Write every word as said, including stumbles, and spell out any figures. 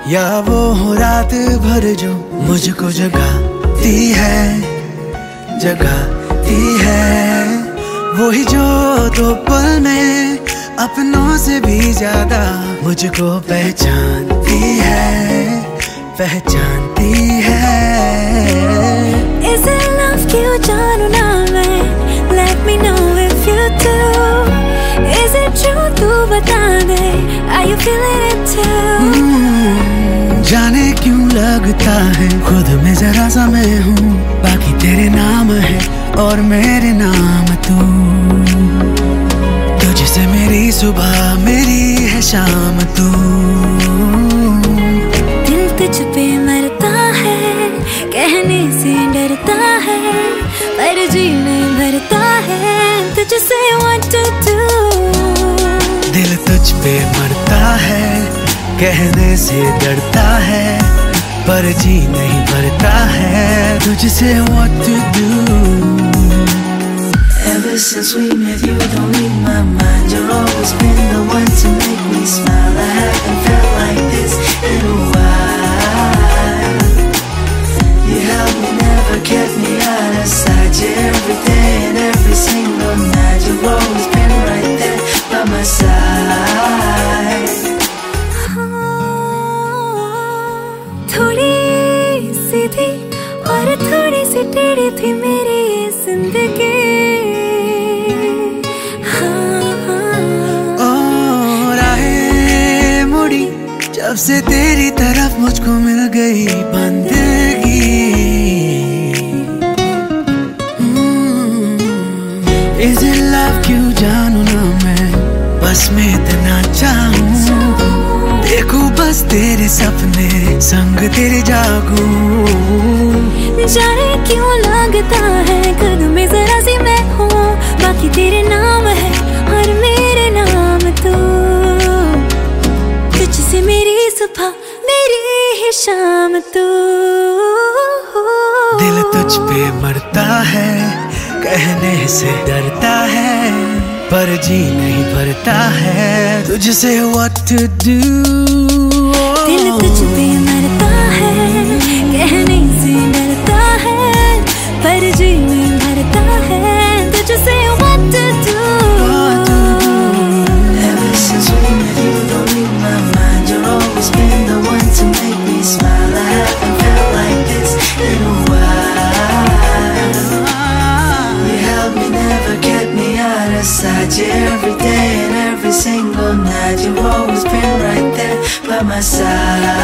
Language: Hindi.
या वो हो रात भर जो मुझको जगाती है, जगाती है। वही जो दो पल में अपनों से भी ज्यादा मुझको पहचानती है, पहचानती है। Is it love क्यों जानू ना मैं, let me know if you do. Is it true तू बता दे, are you feeling it too? hmm, जाने क्यों लगता है खुद में जरा सा मैं हूँ, बाकी तेरे नाम है और मेरे नाम तू। तुझसे मेरी सुबह मेरी है शाम तू। दिल तुझ पे मरता है, कहने से डरता है, पर जी में भरता है तुझसे what to do। दिल तुझ पे मरता है, कहने से डरता है, पर जी नहीं भरता है तुझसे what to do। Ever since we met, you don't leave my mind. You've always been the one to make me smile. I haven't felt like this in a while. You held me, never kept me out of sight. You every day and every single night. You've always been right there by my side. थोड़ी सी थी और थोड़ी सी टेढ़ी थी मेरी ये जिंदगी। जब से तेरी तरफ मुझको मिल गई बंदगी। Is it love क्यों जानू ना मैं, बस मैं इतना चाहूं, देखूं बस तेरे सपने संग तेरे जागूं। जाने क्यों लगता है खुद में जरा सी मैं हूँ, बाकी तेरे नाम है और मेरे नाम तू। तुझसे मेरी सुबह मेरी ही शाम तू। दिल तुझ पे मरता है, कहने से डरता है, पर जी नहीं भरता है तुझसे what to do। दिल तुझ पे मरता है, कहने से डरता है, पर जी नहीं भरता है तुझसे what to do। Ever since we met, you don't leave my mind. You've always been the one to make me smile. I haven't felt like this in a while. You held me, never kept me out of sight. You every day and every single night. You've always been right there by my side.